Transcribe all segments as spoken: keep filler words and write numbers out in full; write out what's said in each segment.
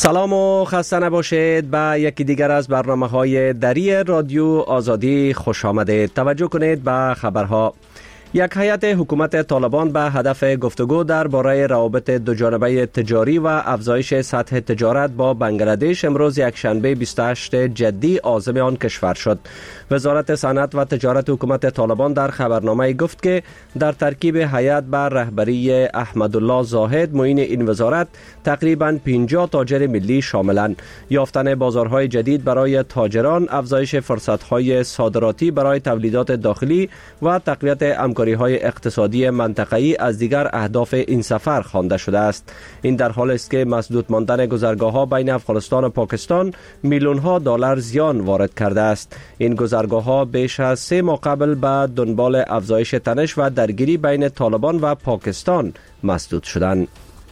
سلام و خسته نباشید. به یکی دیگر از برنامه‌های دری رادیو آزادی خوش آمدید. توجه کنید به خبرها. یک هیئت حکومت طالبان به هدف گفتگو درباره روابط دوجانبه تجاری و افزایش سطح تجارت با بنگلادش امروز یکشنبه بیست و هشتم جدی عازم آن کشور شد. وزارت صنعت و تجارت حکومت طالبان در خبرنامه گفت که در ترکیب هیئت بر رهبری احمدالله زاهد معین این وزارت تقریباً پنجاه تاجر ملی شاملند. یافتن بازارهای جدید برای تاجران، افزایش فرصت‌های صادراتی برای تولیدات داخلی و تقویت امکانات های اقتصادی منطقه‌ای از دیگر اهداف این سفر خوانده شده است. این در حالی است که مسدود ماندن گذرگاه‌ها بین افغانستان و پاکستان میلیون‌ها دلار زیان وارد کرده است. این گذرگاه‌ها بیش از سه ماه قبل به دنبال افزایش تنش و درگیری بین طالبان و پاکستان مسدود شدند.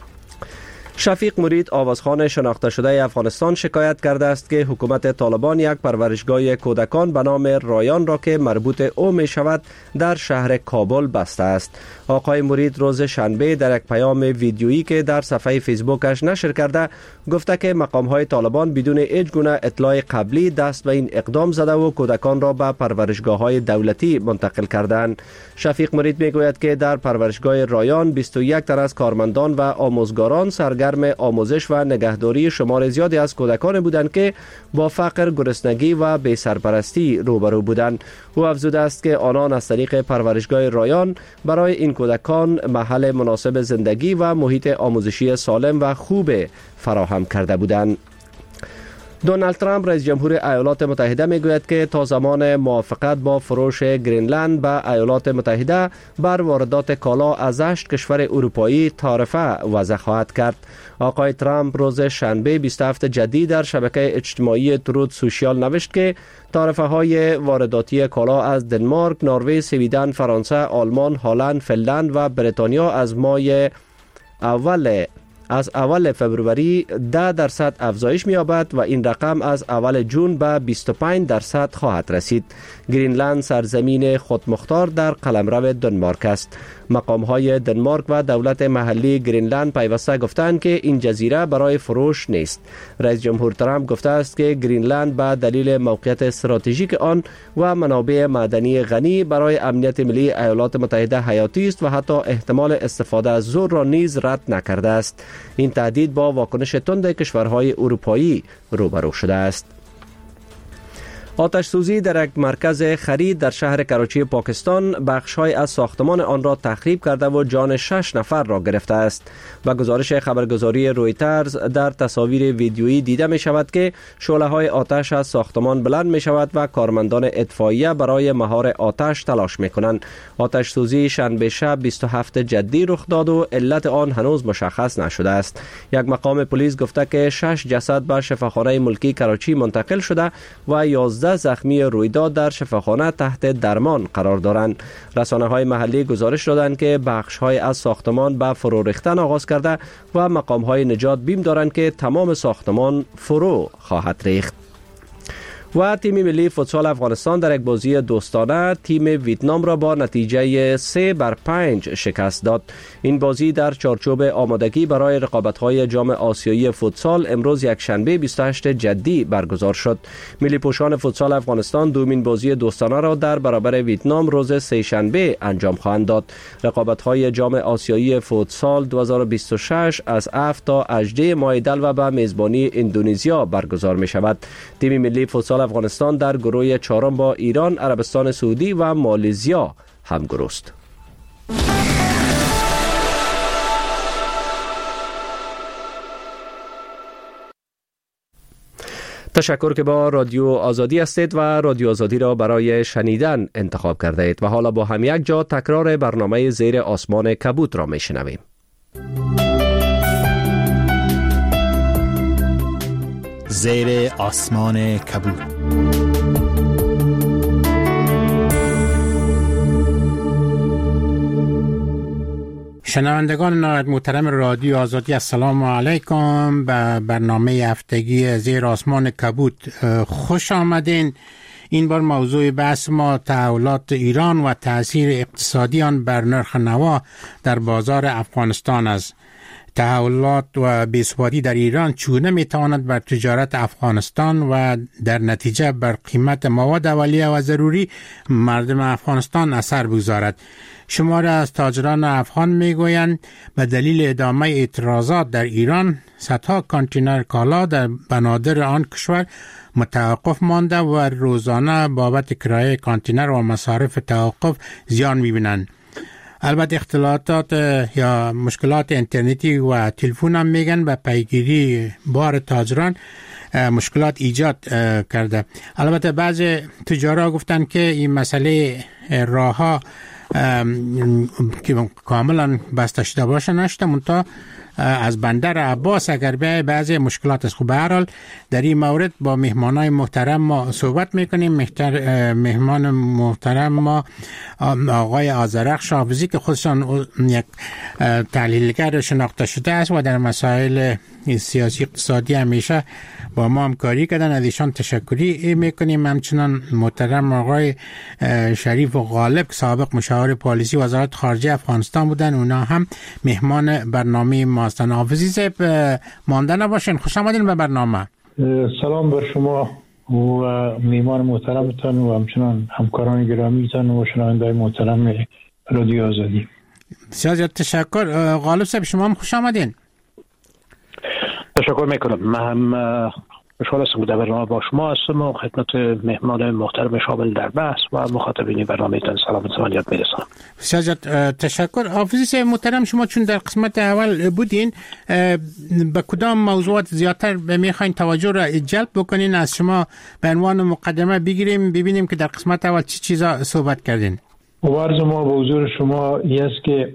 شفیق مرید آوازخوان شناخته شده افغانستان شکایت کرده است که حکومت طالبان یک پرورشگاه کودکان به نام رایان را که مربوط او می شود در شهر کابل بسته است. آقای مرید روز شنبه در یک پیام ویدیویی که در صفحه فیسبوکش نشر کرده گفته که مقام‌های طالبان بدون هیچ گونه اطلاع قبلی دست به این اقدام زده و کودکان را به پرورشگاه‌های دولتی منتقل کردند. شفیق مرید میگوید که در پرورشگاه رایان بیست و یک تن از کارمندان و آموزگاران سرگرم آموزش و نگهداری شمار زیادی از کودکان بودند که با فقر، گرسنگی و بی سرپرستی روبرو بودند. او افزوده است که آنان از طریق پرورشگاه رایان برای این کودکان محل مناسب زندگی و محیط آموزشی سالم و خوب فراهم کرده بودند. دونالد ترامپ رئیس جمهور ایالات متحده میگوید که تا زمان موافقت با فروش گرینلند به ایالات متحده بر واردات کالا از هشت کشور اروپایی تعرفه وضع خواهد کرد. آقای ترامپ روز شنبه بیست و هفتم جدی در شبکه اجتماعی ترود سوشیال نوشت که تعرفه های وارداتی کالا از دنمارک، نروژ، سویدن، فرانسه، آلمان، هلند، فنلند و بریتانیا از ماه اول از اول فبروری ده درصد افزایش می‌یابد و این رقم از اول جون به بیست و پنج درصد خواهد رسید. گرینلند سرزمین خودمختار در قلمرو دنمارک است. مقام‌های دنمارک و دولت محلی گرینلند پیوسته گفتند که این جزیره برای فروش نیست. رئیس جمهور ترامپ گفته است که گرینلند به دلیل موقعیت استراتژیک آن و منابع معدنی غنی برای امنیت ملی ایالات متحده حیاتی است و حتی احتمال استفاده از زور را نیز رد نکرده است. این تهدید با واکنش تند کشورهای اروپایی روبرو شده است. آتش سوزی در یک مرکز خرید در شهر کراچی پاکستان بخش‌های از ساختمان آن را تخریب کرده و جان شش نفر را گرفته است. و گزارش خبرگزاری رویترز در تصاویر ویدیویی دیده می شود که شعله‌های آتش از ساختمان بلند می شود و کارمندان اطفائیه برای مهار آتش تلاش می کنند. آتش سوزی شنبه شب بیست و هفتم جدی رخ داد و علت آن هنوز مشخص نشده است. یک مقام پلیس گفته که شش جسد به شفاخانه ملکی کراچی منتقل شده و یازده زخمی رویداد در شفاخانه تحت درمان قرار دارند. رسانه‌های محلی گزارش دادند که بخش‌های از ساختمان به فرو ریختن آغاز کرده و مقام‌های نجات بیم دارند که تمام ساختمان فرو خواهد ریخت. و تیم ملی فوتسال افغانستان در یک بازی دوستانه تیم ویتنام را با نتیجه سه بر پنج شکست داد. این بازی در چارچوب آمادگی برای رقابت‌های جام آسیایی فوتسال امروز یکشنبه بیست و هشتم جدی برگزار شد. ملی پوشان فوتسال افغانستان دومین بازی دوستانه را در برابر ویتنام روز سه شنبه انجام خواهند داد. رقابت‌های جام آسیایی فوتسال دو هزار و بیست و شش از هفت تا هجده ماه دلو به میزبانی اندونزیا برگزار می‌شود. تیم ملی فوتسال افغانستان در گروه چهارم با ایران، عربستان سعودی و مالزیا همگرو است. تشکر که با رادیو آزادی هستید و رادیو آزادی را برای شنیدن انتخاب کرده اید. و حالا با هم یک جا تکرار برنامه زیر آسمان کبوت را میشنویم. زیر آسمان کبوت. شنوندگان نهایت محترم رادیو آزادی، السلام علیکم. به برنامه هفتگی زیر آسمان کبوت خوش آمدین. این بار موضوع بحث ما تحولات ایران و تأثیر اقتصادی آن بر نرخ نوا در بازار افغانستان است. تحولات و بی‌ثباتی در ایران چگونه میتواند بر تجارت افغانستان و در نتیجه بر قیمت مواد اولیه و ضروری مردم افغانستان اثر بگذارد. شماره از تاجران افغان میگویند به دلیل ادامه اعتراضات در ایران صدها کانتینر کالا در بنادر آن کشور متوقف مانده و روزانه بابت کرایه کانتینر و مصارف توقف زیان میبینند. البته اختلالات یا مشکلات اینترنتی و تلفن هم میگن به پیگیری بار تاجران مشکلات ایجاد کرده. البته بعض تجارا گفتن که این مسئله راه ها که کاملا بسته شده باشه نشده، منتها از بندر عباس اگر بیای بعضی مشکلات است. خب به هر حال در این مورد با مهمانای محترم ما صحبت میکنیم. مهمان محترم ما آقای آذرخش حافظی که خودشان یک تحلیلگر شناخته شده است و در مسائل سیاسی اقتصادی همیشه با ما همکاری کردن، از ایشان تشکری میکنیم. همچنان محترم آقای شریف و غالب که سابق مشاور پالیسی وزارت خارجه افغانستان بودن، اونا هم مهمان برنامه ما هستند. حافظی صاحب مانده نباشین، خوش آمدین به برنامه. سلام بر شما و میهمان محترمتان و همچنان همکاران گرامیتان و شنونده‌های محترم رادیو آزادی. بسیار زیاد تشکر. غالب صاحب شما هم خوش آمدین. تشکر میکنم. من هم خوشحال هستم در برنامه با شما هستم و خدمت مهمان محترم شامل در بحث و مخاطبین برنامه تان سلام و یاد میرسانم. بسیار زیاد تشکر. حافظی صاحب محترم شما چون در قسمت اول بودین، به کدام موضوعات زیادتر میخواین توجه را جلب بکنین؟ از شما به عنوان مقدمه بگیریم ببینیم که در قسمت اول چی چیزا صحبت کردین. عرض ما به حضور شما این است که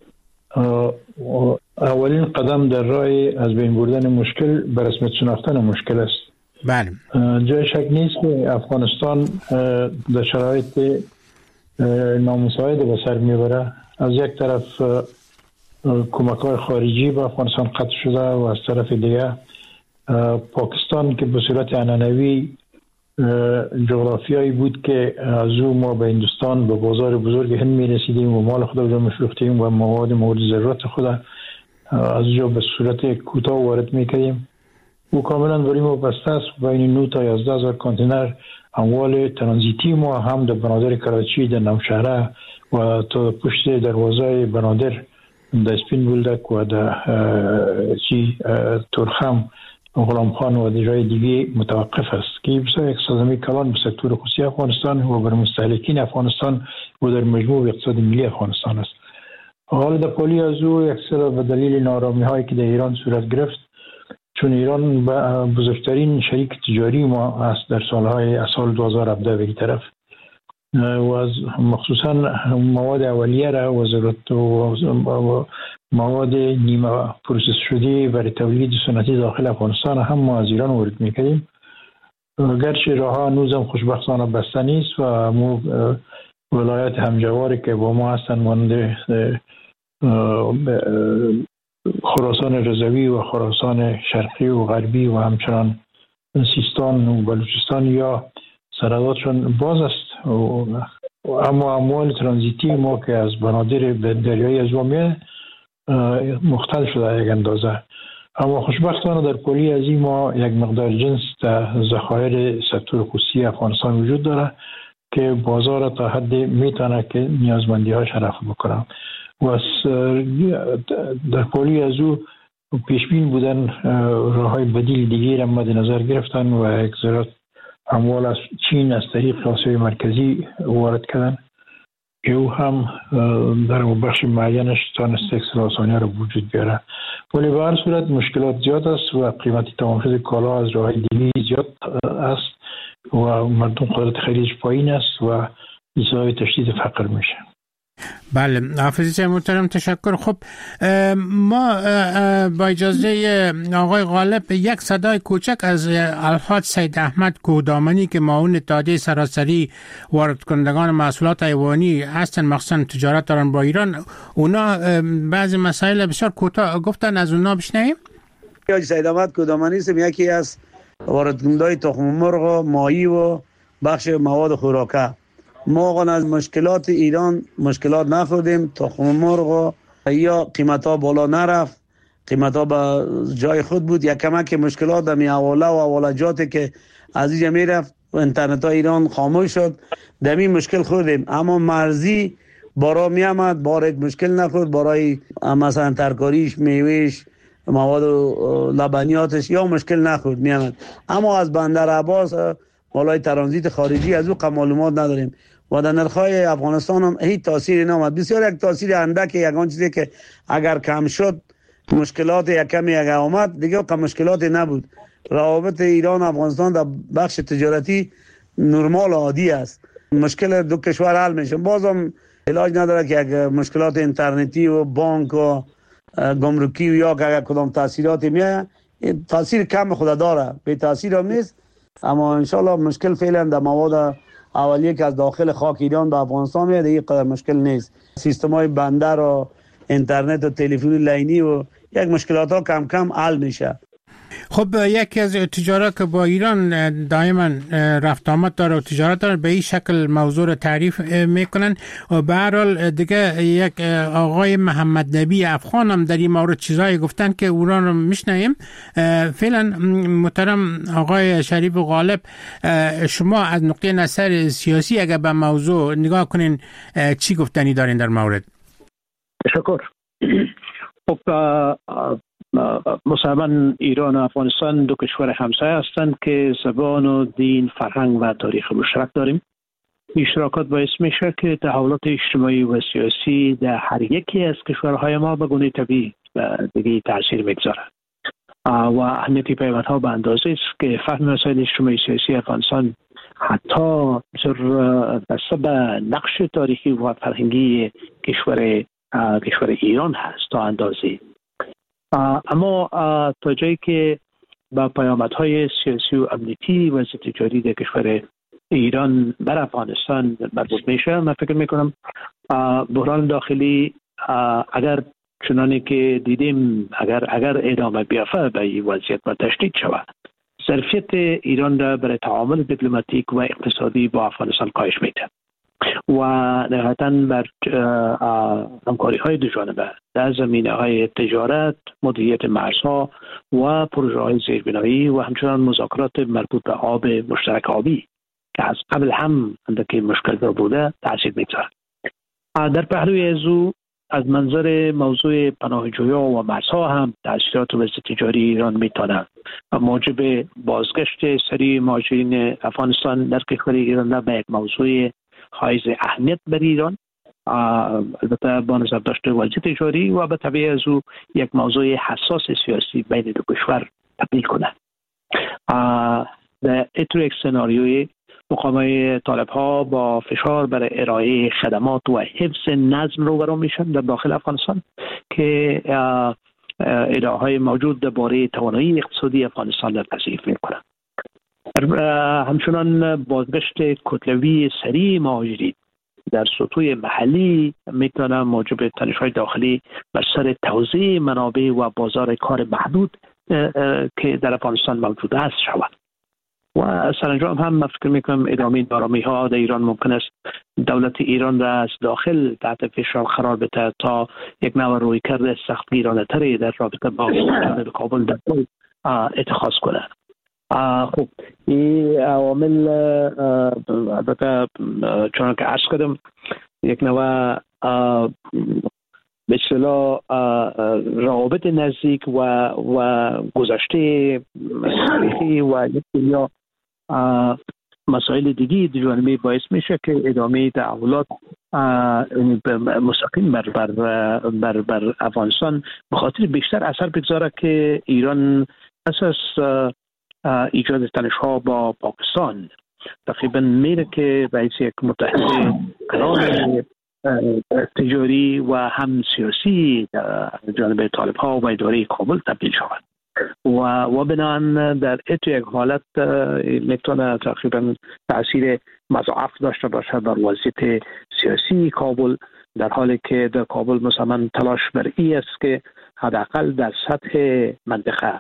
اولین قدم در راه از بین بردن مشکل به رسمیت شناختن مشکل است. بله. جای شک نیست که افغانستان در شرایط نامساعد به سر میبره. از یک طرف کمک‌های خارجی به افغانستان قطع شده و از طرف دیگه پاکستان که به صورت عنعنوی جغرافیایی بود که از او ما به هندوستان به بازار بزرگ هند میرسیدیم و مال خود را میفروختیم و مواد مورد ضرورت خود از جا به صورت کوتاه وارد میکردیم. او کاملا برای ما بسته است. بین نه تا یازده هزار کانتینر اموال ترانزیتی ما هم در بنادر کراچی، در نوشهره و تا پشت دروازه بنادر در سپین بولدک و در چی ترخم غلام خان و جای دیگه متوقف است که بسیار یک صدمه کلان به سکتور خصوصی افغانستان و بر مستهلکین افغانستان و در مجموع اقتصاد ملی افغانستان است. حال در پالی از او یک سر به دلیل نارامی هایی که در ایران صورت گرفت، چون ایران بزرگترین شریک تجاری ما است در سالهای سال دو هزار و هفده به طرف و از مخصوصا مواد اولیه را و ضرورت و مواد نیمه پروسس شده برای تولید سنتی داخل افغانستان هم ما از ایران وارد میکنیم. گرچه راه ها هنوز هم خوشبختانه بسته نیست و مو ولایت همجواری که با ما هستند مانند خراسان رضوی و خراسان شرقی و غربی و همچنان سیستان و بلوچستان یا سرحداتشون باز است، اما اموال ترانزیتی ما که از بنادر دریایی از وامیه مختل شده یک اندازه. اما خوشبختانه در کلی از این ما یک مقدار جنس در ذخایر سکتور خصوصی افغانستان وجود داره که بازار تا حد میتونه که نیازمندی هاش رفع بکنه و در کلی از او پیشبین بودن راه های بدیل دیگه را مد نظر گرفتن و یک ذرات اموال از چین از طریق آسیای مرکزی وارد کردن که او هم در بخش معینش تانست اکسل آسانی را وجود بیاره. ولی به هر صورت مشکلات زیاد است و قیمتی تمام شده کالا از راه دیگه زیاد است و مردم قدرت خریدش پایین است و ایجاد تشدید فقر میشه. بله حافظی محترم تشکر. خب ما با اجازه آقای غالب یک صدای کوچک از الحاج سید احمد کودامنی که معاون اتحادیه سراسری وارد کنندگان محصولات حیوانی هستن مخصوصا تجارت دارن با ایران، اونا بعضی مسائل بسیار کوتاه گفتن، از اونا بشنویم. حاج سید احمد کودامنی است، یکی از وارد کنندگان تخم مرغ و ماهی و بخش مواد خوراکه. ما از مشکلات ایران مشکلات نخوردیم، تخم مرغ یا قیمت ها بالا نرفت قیمت ها به جای خود بود. یک کمک مشکلات در می حواله و حوالجاتی که از اینجا میرفت اینترنت ها ایران خاموش شد، در این مشکل خوردیم. اما مرزی بارا می آمد، بار یک مشکل نخورد، برای مثلا ترکاریش، میوهش، مواد لبنیاتش یا مشکل نخورد می آمد. اما از بندر عباس بالای ترانزیت خارجی از او معلومات نداریم و در نرخ‌های افغانستان هم هیچ تأثیری نامد. بسیار یک تأثیر اندک، یگان چیزی که اگر کم شد مشکلات یک کمی اگر آمد دیگه که مشکلاتی نبود. روابط ایران و افغانستان در بخش تجارتی نرمال و عادی است. مشکل دو کشور حل میشه. بازم علاج نداره که اگر مشکلات اینترنتی و بانک و گمرکی و یا که اگر کدام تاثیراتی میاد، تاثیر کم خود داره، به تاثیر هم نیست. اما انشالله مشکل فعلا در مواد اولیه که از داخل خاک ایران به افغانستان میاد این قدر مشکل نیست. سیستم های بندر و اینترنت و تلفن لینی و یک مشکلات ها کم کم حل میشه. خب یکی از تجارت که با ایران دائما رفت آمد داره و تجارت داره به این شکل موضوع رو تعریف میکنن و به هر حال دیگه یک آقای محمد نبی افغان هم در این مورد چیزایی گفتن که اون رو میشنیم. فعلا محترم آقای شریف غالب، شما از نقطه نظر سیاسی اگر به موضوع نگاه کنین چی گفتنی دارین در مورد؟ تشکر. خب مسلمان ایران و افغانستان دو کشور همسایه هستند که زبان و دین، فرهنگ و تاریخ مشترک داریم. اشتراکات باعث میشه که تحولات اجتماعی و سیاسی در هر یکی از کشورهای ما به گونه طبیعی و دیگه تاثیر میگذاره و اهمیت پیوندها به اندازه است که فهم مسائل اجتماعی سیاسی افغانستان حتی بسته به نقش تاریخی و فرهنگی کشور کشور ایران هست تا اندازه. اما تا جایی که با پیامدهای سیاسی و امنیتی و تجاری در کشور ایران بر افغانستان مربوط میشه، من فکر میکنم بحران داخلی اگر چنانی که دیدیم اگر اگر ادامه بیافته به این وضعیت و تشدید شود، ظرفیت ایران را برای تعامل دیپلماتیک و اقتصادی با افغانستان کاهش میده و نهایتاً بر همکاری های دو جانبه در زمینه های تجارت، مدیریت مرزها و پروژه های زیربنایی و همچنان مذاکرات مربوط به آب مشترک آبی که از قبل هم اندکی مشکل دار بوده تاثیر میگذارد. در پهلوی از او از منظر موضوع پناهجویان و مرزها هم تاثیرات وضع تجاری ایران میتونه موجب بازگشت سریع مهاجرین افغانستان در کشور ایران به یک موضوع حائز اهمیت بر ایران، البته با نظر داشته وضع تجاری و به طبع از او یک موضوع حساس سیاسی بین دو کشور تبدیل کنه. در اتو یک سناریوی مقامات طالب ها با فشار برای ارائه خدمات و حفظ نظم رو برام میشن در داخل افغانستان که ادعا های موجود درباره توانایی اقتصادی افغانستان را تضعیف میکنن. همچنان بازگشت کتلوی سریع مهاجرین در سطوح محلی میتونه موجب تنش‌های داخلی بر سر توزیع منابع و بازار کار محدود که در افغانستان موجود است شود. و سرانجام هم من فکر میکنم ادامه نارامی ها در ایران ممکن است دولت ایران را از داخل تحت فشار قرار بده تا یک نوع رویکرد سختگیرانه تری در رابطه با کابل در اتخاذ کنه. خب این عوامل البته چون که عرض کردم یک نوع به اصطلاح روابط نزدیک و و گذشته تاریخی و یا مسائل دیگی دوجانبه باعث میشه که ادامه تعاملات مستقیم بر بر بر بر افغانستان به خاطر بیشتر اثر بگذاره که ایران اساس ایجاد تنش‌ها با پاکستان تقریبا میره که باعث یک متحد قرار تجاری و هم سیاسی جانب طالب ها و اداره کابل تبدیل شود و و بنابراین در اتو یک حالت میتونه تقریبا تاثیر مضاعف داشته باشه بر وضعیت سیاسی کابل، در حالی که در کابل مثلا تلاش بر این است که حداقل در سطح منطقه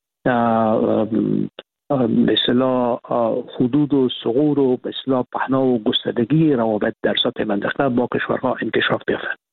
به اصطلاح حدود و ثغور و به اصطلاح پهنا و گستردگی روابط در سطح منطقه با کشورها انکشاف بیافته.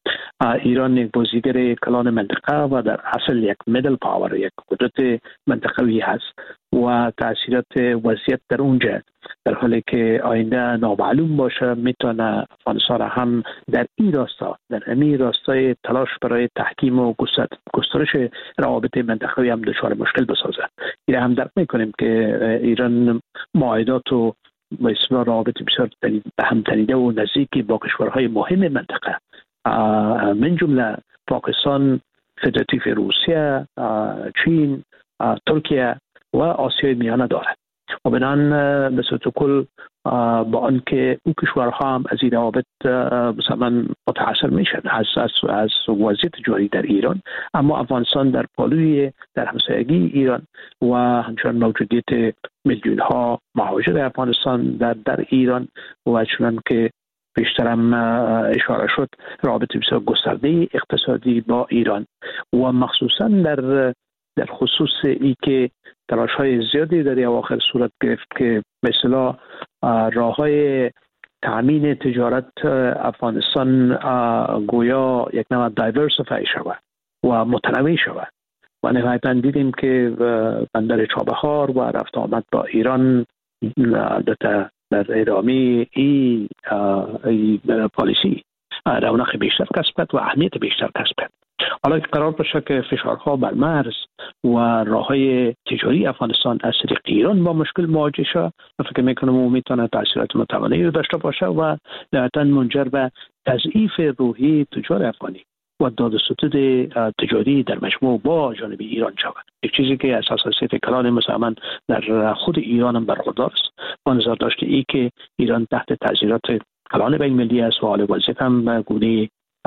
ایران یک بازیگر کلان منطقه و در اصل یک میدل پاور، یک قدرت منطقوی هست و تاثیرات وضعیت در اونجا در حالی که آینده نامعلوم باشه میتونه افغانستان هم در این راستا در همین راستای تلاش برای تحکیم و گسترش روابط منطقوی هم دچار مشکل بسازه. این هم درک میکنیم که ایران معاهدات و مثلا روابط بسیار به هم تنیده و نزدیکی با کشورهای مهم منطقه من جمله پاکستان، فدراتیو روسیه، چین، ترکیه و آسیای میانه دارد و بنان به صورت کل با آنکه او کشورها هم از این روابط مثلا متاثر میشن از از از وضعیت جاری در ایران، اما افغانستان در پالوی در همسایگی ایران و همچنان موجودیت میلیون ها مهاجر افغانستان در در ایران و چنان که بیشتر هم اشاره شد رابطه بسیار گسترده اقتصادی با ایران و مخصوصا در در خصوص ای که تلاش های زیادی در اواخر صورت گرفت که مثلا راه های تامین تجارت افغانستان گویا یک نوع دایورسیفای شود و متنوع شود و نهایتا دیدیم که بندر چابهار و رفت آمد با ایران در در ادامه این پالیسی رونق بیشتر کسب کرد و اهمیت بیشتر کسب کرد. حالا که قرار باشه که فشارها بر مرز و راههای تجاری افغانستان از طریق ایران با مشکل مواجه شد، فکر میکنم او میتونه تاثیرات متوانی رو داشته باشه و نهایتا منجر به تضعیف روحی تجار افغانی و داد و ستد تجاری در مجموع با جانب ایران شود. یک چیزی که از حساسیت کلان مسلمان در خود ایران هم برخوردار است با نظر داشته ای که ایران تحت تاثیرات کلان بین المللی است و حال وضعیت هم گونه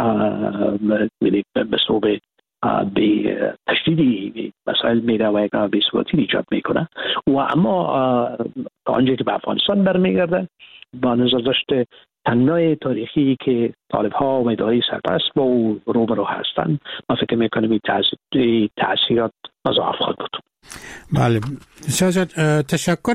به صوب به تشدیدی مسائل میره و یک بی‌ثباتی ایجاد میکنه و اما آنجایی که به افغانستان برمیگرده با نظر داشته تنگنای تاریخی که طالب ها و ادعای سرپرست با او روبرو هستند، ما فکر میکنم این تاثیرات مضاعف خواهد بود. بله سازد تشکر.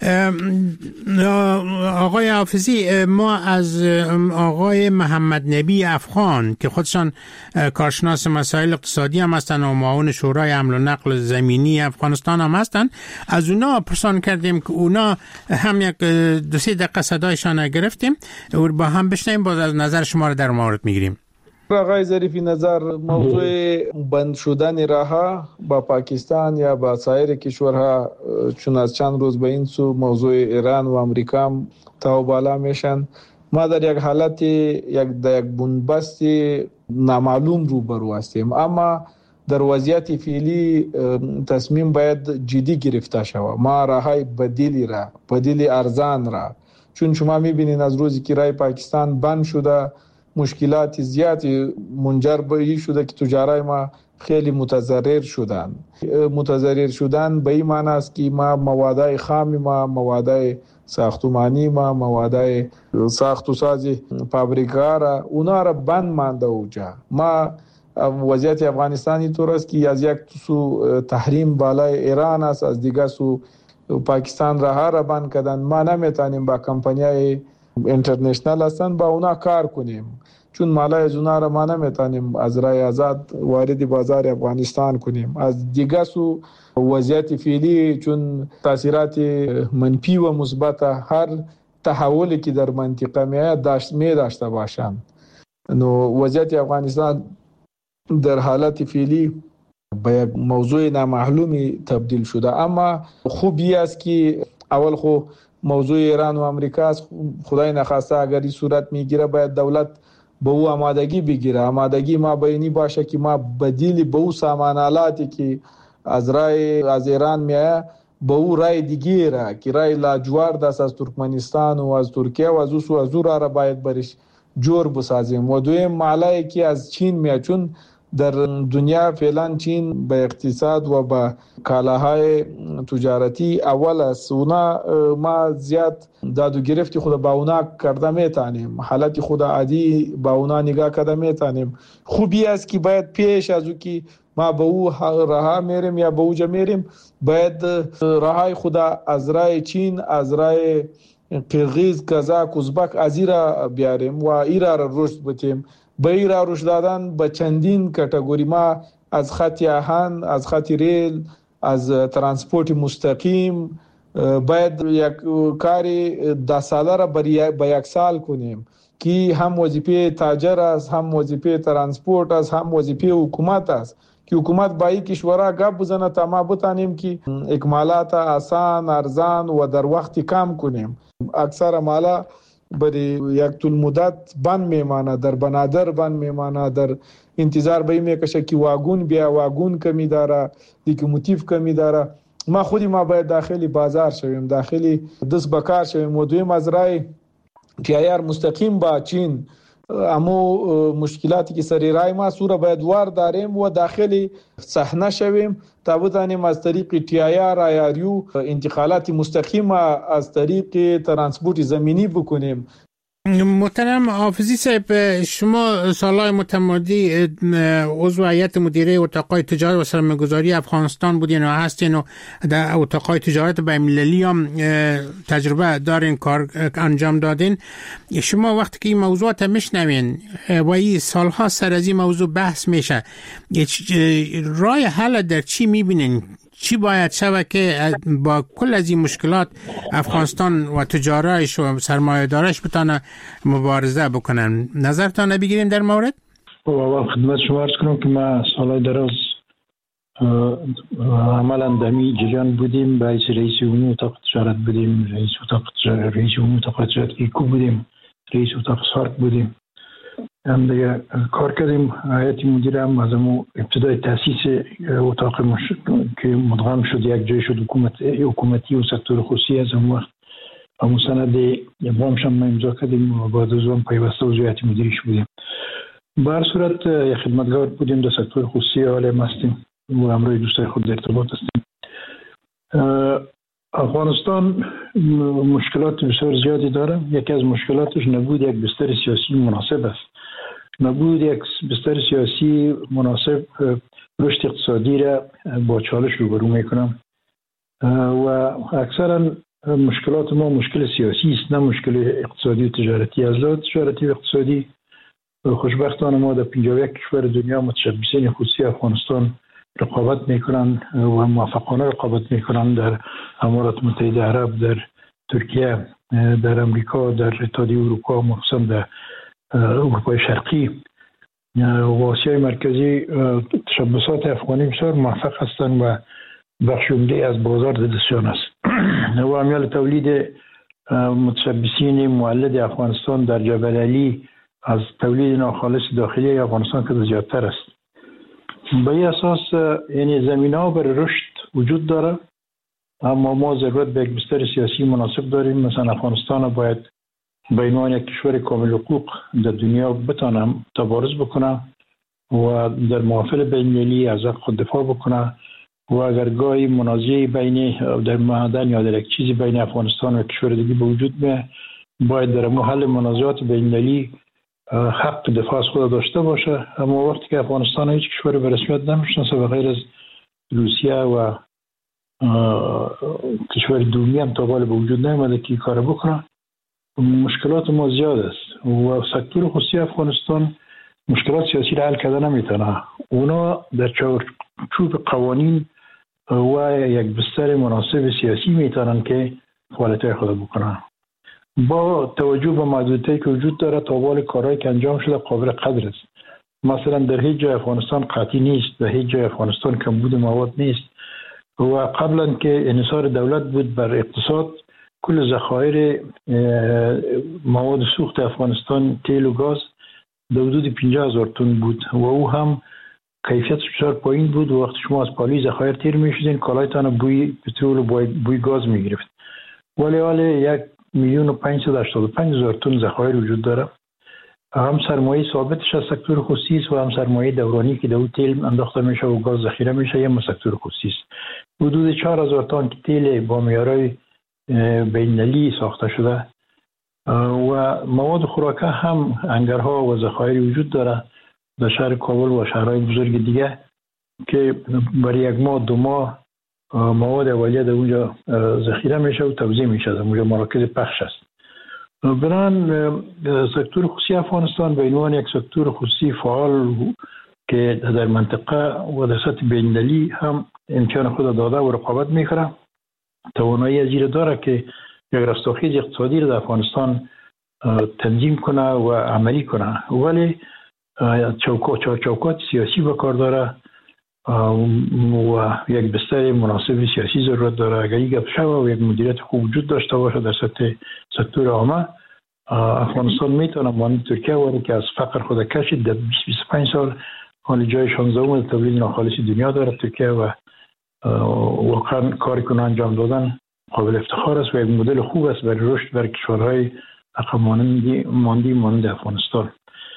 آقای حافظی، ما از آقای محمد نبی افغان که خودشان کارشناس مسائل اقتصادی هم هستند و معاون شورای حمل و نقل زمینی افغانستان هم هستند، از اونا پرسان کردیم که اونا هم یک دو سه دقیقه صدایشان گرفتیم و با هم بشنیم، باز از نظر شما رو در مورد میگیریم. آقای ظریفی نظر موضوع بند شدن راهها با پاکستان یا با سایر کشورها چون از چند روز به این سو موضوع ایران و امریکا هم تا و بالا میشن، ما در یک حالت یک در یک بنبست نامعلوم روبرو هستیم، اما در وضعیت فعلی تصمیم باید جدی گرفته شود. ما راههای بدیلی را بدیل ارزان را، چون شما میبینید از روزی که راه پاکستان بند شده مشکلات زیادی منجر به این شده که تجارای ما خیلی متضرر شدن. متضرر شدن به این معنی است که ما مواد خام ما، مواد ساختمانی ما، مواد ساخت و ساز فابریکا را اونا را بند مانده اوجا. ما وضعیت افغانستان اینطور است که از یک سو تحریم بالای ایران است، از دیگر سو پاکستان راه را بند کردن. ما نمیتونیم با کمپانیای اینترنشنال هستن با اونا کار کنیم، چون مالای از اونا را ما نمیتونیم از راه آزاد وارد بازار افغانستان کنیم. از دیگه سو وضعیت فعلی چون تاثیرات منفی و مثبت هر تحولی که در منطقه میاد داشت می داشته باشند، نو وضعیت افغانستان در حالت فعلی به یک موضوع نامعلومی تبدیل شده. اما خوبی است که اول خو موضوع ایران و امریکا است، خدای نخواسته اگر این صورت میگیره باید دولت به او آمادگی بگیره. آمادگی ما بینی باشه که ما بدیلی به او سامانالاتی که از رای از ایران میایه به او رای دیگه را که رای لاجوارد است از ترکمنستان و از ترکیه و از او سو از او را باید برش جور بسازیم. و دویم مالایی که از چین میاد، چون در دنیا فعلا چین به اقتصاد و به کالاهای تجارتی اول است. اونا ما زیاد داد و گرفتی خود با اونا کرده میتونیم، حالت خود عادی با اونا نگاه کرده میتونیم. خوبی است که باید پیش از او که ما به او راه میریم یا به اوجا میریم باید راهای خود از راه چین، از راه قرغیز، کازاک، ازبک از ایرا بیاریم و ایرا را رشد بتیم. به را روش دادن به چندین کاتگوری، ما از خط آهن، از خط ریل، از ترانسپورت مستقیم باید یک کاری ده ساله را به یک سال کنیم که هم وظیفه تاجر است، هم وظیفه ترانسپورت است، هم وظیفه حکومت است که حکومت باید کشورها گپ بزنه تا ما بتانیم که اکمالات آسان، ارزان و در وقت کم کنیم. اکثر مالا برای یک طول مدت بند میمانه، در بنادر بند میمانه، در انتظار به میکشه که واگون بیا، واگون کمی داره، لیکوموتیو کمی داره. ما خودی ما باید داخلی بازار شویم، داخلی دست بکار شویم و دوی مزرعه تیار مستقیم با چین امو مشکلاتی که سری رای ما سوره باید وار داریم و داخلی صحنه شویم تا بتانیم از طریق تیار آیاریو انتقالات مستقیم از طریق ترانسپورت زمینی بکنیم. محترم حافظی صاحب، شما سالهای متمادی عضو هیئت مدیره اتاقای تجارت و سرمایه‌گذاری افغانستان بودین و هستین و در اتاقای تجارت بین‌المللی هم تجربه دارین، کار انجام دادین. شما وقتی که این موضوعات میشنوین و این سالها سر از این موضوع بحث میشه، راه حل در چی میبینین؟ چی باید شود که با کل از این مشکلات افغانستان و تجارتش و سرمایه‌دارش بتونه مبارزه بکنن؟ نظرتان بگیریم در مورد؟ اول خدمت شما عرض کنم که ما سالهای دراز عملا دمی جریان بودیم، باعث رئیس عمومی اتاق تجارت بودیم، رئیس اتاق تجارت رئیس عمومی اتاق تجارت ایکو بودیم، رئیس اتاق سارک بودیم، هم دیگه کار کردیم. هیئت مدیره هم از ابتدای تاسیس اتاق مش... که مدغم شد یک جای شد حکومت حکومتی و سکتور خصوصی، از اون وقت همون سند وامش هم امضا کردیم و بعد از اون پیوسته عضو هیئت مدیره‌اش بودیم. به هر صورت یک خدمتگار بودیم در سکتور خصوصی، حالا هستیم و همراه دوستای خود در ارتباط هستیم. افغانستان مشکلات بسیار زیادی داره. یکی از مشکلاتش نبود یک بستر سیاسی مناسب است. نبود یک بستر سیاسی مناسب رشد اقتصادی را با چالش روبرو میکنم و اکثرا مشکلات ما مشکل سیاسی است، نه مشکل اقتصادی و تجارتی. از لحاظ تجارتی و اقتصادی خوشبختانه ما در پنجاه و یک کشور دنیا متشبثین خصوصی افغانستان رقابت میکنن و موفقانه رقابت میکنن در امارات متحده عرب، در ترکیه، در امریکا، در اتحادیه اروپا، مخصوصا در اروپای شرقی و آسیای مرکزی. تشبثات افغانی بسیار موفق هستند و بخش عمده از بازار در دستشان است و امیال تولید متشبثین مولد افغانستان در جبل علی از تولید ناخالص داخلی افغانستان که زیادتر است. به این اساس یعنی زمینه‌ها برای رشد وجود داره، اما ما ضرورت به یک بستر سیاسی مناسب داریم. مثلا افغانستان باید به عنوان یک کشور کامل حقوق در دنیا بتونه تبارز بکنه و در محافل بین‌المللی از حق خود دفاع بکنه و اگر گاهی منازعه بین در معدن یا در یک چیزی بین افغانستان و کشور دیگه به وجود میاد، باید در محل منازعات بین‌المللی حق دفاع از خود داشته باشه. اما وقتی که افغانستان هیچ کشور به رسمیت نمیشناسه و غیر از روسیه و کشور دومی هم تا بالا به وجود نیامده که کار بکنه، مشکلات ما زیاد است و سکتور خصوصی افغانستان مشکلات سیاسی را حل کرده نمیتونه. اونا در چوب قوانین و یک بستر مناسب سیاسی میتونن که فعالیت خود بکنن. با توجه به محدودیتی که وجود داره، تاوال کارهایی که انجام شده قابل قدر است. مثلا در هیچ جای افغانستان قحطی نیست، در هیچ جای افغانستان کمبود مواد نیست و قبلا که انحصار دولت بود بر اقتصاد، کل ذخایر مواد سوخت افغانستان تیل و گاز در حدود پنجاه هزار تن بود و او هم کیفیت بسیار پایین بود و وقتی شما از پالی ذخایر تیر میشدین کالایتان بوی پترول و بوی گاز میگرفت. ولی حال یک میلیون و پنجصد و هشتاد و پنج هزار تن ذخایر وجود داره. هم سرمایه ثابتش از سکتور خصوصی است و هم سرمایه دورانی که در تیل انداخته میشه و گاز ذخیره میشه هم سکتور خصوصی است. حدود چهار هزار تن تیل با معیارهای بین‌المللی ساخته شده و مواد خوراکه هم انگرها و ذخایر وجود داره در شهر کابل و شهرهای بزرگ دیگه که برای یک ماه دو ماه مواد اولیه در اونجا ذخیره میشه و توزیع میشه، در اونجا مراکز پخش است بران سکتور خصوصی افغانستان به عنوان یک سکتور خصوصی فعال که در منطقه و در سطح بین‌المللی هم امکان خود داده و رقابت میکنه، توانایی از این داره که یک رستاخیز اقتصادی را در افغانستان تنظیم کنه و عملی کنه، ولی چوکات چوکات سیاسی به کار داره و یک بستر مناسب سیاسی ضرورت داره. اگر یک گپ شود و یک مدیریت خوب وجود داشته باشه در سطح سکتور عامه، افغانستان میتونه مانند ترکیه ولی که از فقر خود کشید در بیست بیست و پنج سال حال جای شانزدهم در تولید ناخالص دنیا داره ترکیه و واقعا کاری که انجام دادن قابل افتخار است و یک مدل خوب است برای رشد برای کشورهای عقب مانده مانند افغانستان.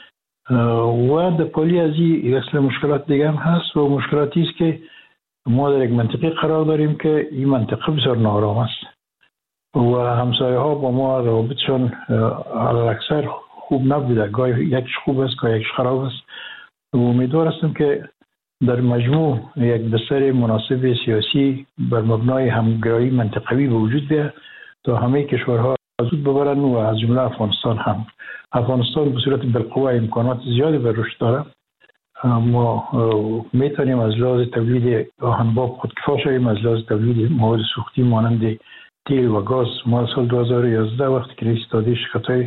و در پالی از این اصل مشکلات دیگه هم هست و مشکلاتی است که ما در یک منطقه قرار داریم که این منطقه بسیار نارام است و همسایه ها با ما روابطشان علاکسر خوب نبوده، گاهی یکش خوب است گاهی یکش خراب است و امیدوار هستم که در مجموع یک بستر مناسب سیاسی بر مبنای همگرایی منطقوی به وجود بیاید تا همه کشورها زود ببرن و از جمله افغانستان هم. افغانستان به صورت بالقوه امکانات زیادی بر رشد داره. ما میتونیم از لحاظ تولید آهنباب خودکفا شویم، از لحاظ تولید مواد سوختی مانند تیل و گاز. ما سال دو هزار و یازده وقتی که رئیس اتحادیه شرکت‌های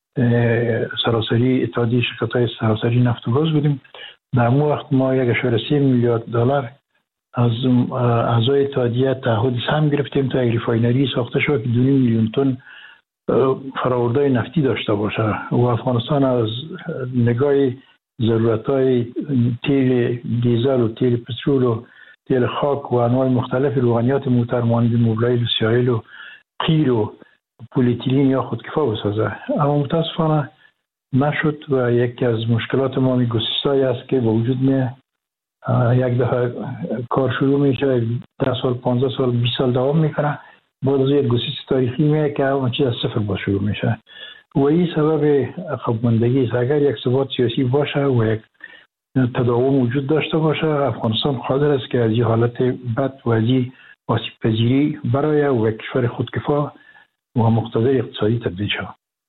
سراسری اتحادیه شرکت‌های سراسری نفت و گاز بودیم، در اون وقت ما یک اشاره سه میلیارد دلار از اعضای اتحادیه تعهد سهم گرفتیم تا یک ریفاینری ساخته شود که دو میلیون تن فرآورده نفتی داشته باشه و افغانستان از نگاه ضرورت‌های تیل دیزل و تیل پترول و تیل خاک و انواع مختلف روغنیات موتر مانند موبلایل و سیایل و قیر و پلیتیلین یا خودکفا بسازه. اما متاسفانه نشد و یکی از مشکلات ما می گسستایی است که با وجود می یک دفعه کار شروع میشه، ده سال پانزده سال بیست سال دوام میکنه، بعد از یک گسست تاریخی میه که همه چیز از صفر با شروع میشه و این سبب عقب ماندگی است. اگر یک ثبات سیاسی باشه و یک تداوم وجود داشته باشه، افغانستان قادر است که از این حالت بد و از این آسیب پذیری برای و یک کشور خودکفا و مقتدر اقتصادی تبدیل شود.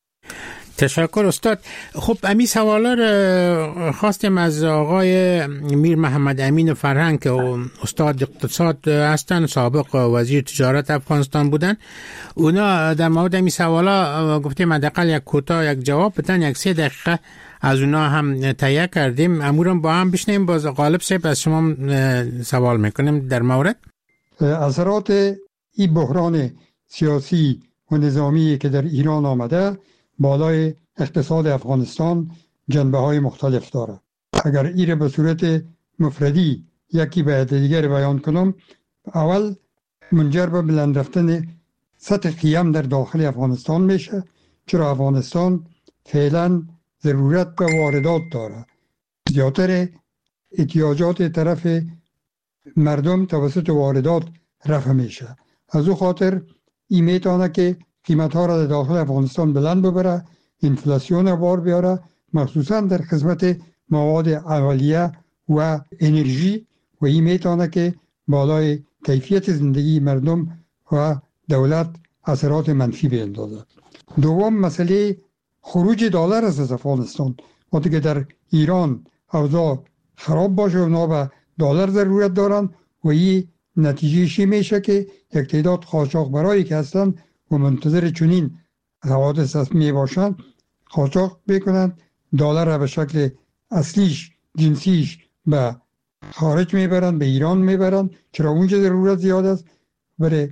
تشکر استاد. خب امی سوالا رو خواستیم از آقای میر محمد امین فرهنگ که استاد اقتصاد هستن، سابق وزیر تجارت افغانستان بودن. اونا در مورد امی سوالا گفتیم حداقل یک کوتاه یک جواب بدن، یک سه دقیقه از اونا هم تهیه کردیم. امورم با هم بشنیم. باز غالب صاحب از شما سوال میکنیم در مورد اثرات این بحران سیاسی و نظامی که در ایران آمده بالای اقتصاد افغانستان جنبه های مختلف داره. اگر ایره به صورت مفردی یکی به دیگر بیان کنم، اول منجر به بلند رفتن سطح قیم در داخل افغانستان میشه، چرا افغانستان فعلا ضرورت به واردات داره. زیادتر احتیاجات طرف مردم توسط واردات رفع میشه. از او خاطر این میتونه که قیمت ها را در داخل افغانستان بلند ببره، انفلاسیون را بار بیاره، مخصوصا در خدمت مواد اولیه و انرژی، و این میتونه که بالای کیفیت زندگی مردم و دولت اثرات منفی بیندازه. دوم مسئله خروج دلار از افغانستان. وقتی که در ایران اوضاع خراب باشه اونا به دلار ضرورت دارن و این نتیجهشی میشه که یک تعداد قاچاقبرایی که هستن و منتظر چنین حوادث هست می باشن قاچاق بکنن، دلار را به شکل اصلیش جنسیش به خارج میبرن، به ایران میبرن، چرا اونجا ضرورت زیاد است برای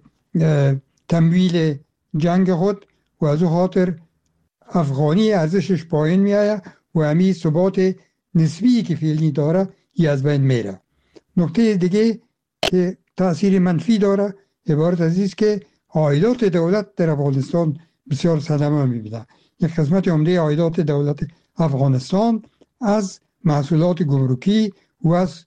تمویل جنگ خود و از او خاطر افغانی ارزشش پایین میآید و همی ثبات نسبی که فعلی داره ای از بین میره. نکته دیگه که تأثیر منفی داره عبارت از است که عایدات دولت در افغانستان بسیار صدمه میبینه. یک قسمت عمده عایدات دولت افغانستان از محصولات گمرکی و از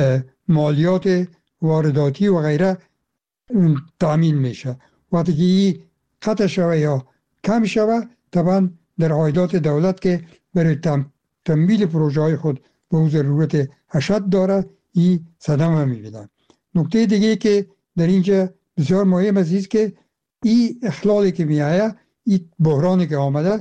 مالیات وارداتی و غیره تامین میشه. وقتی که این قطع شوه یا کم شوه، طبعا در عایدات دولت که برای تم تمویل پروژه های خود به او ضرورت اشد داره، این صدمه میبینه. نکته دیگه که در اینجا بسیار مهم است که این اخلالی که میآید این بحرانی که آمده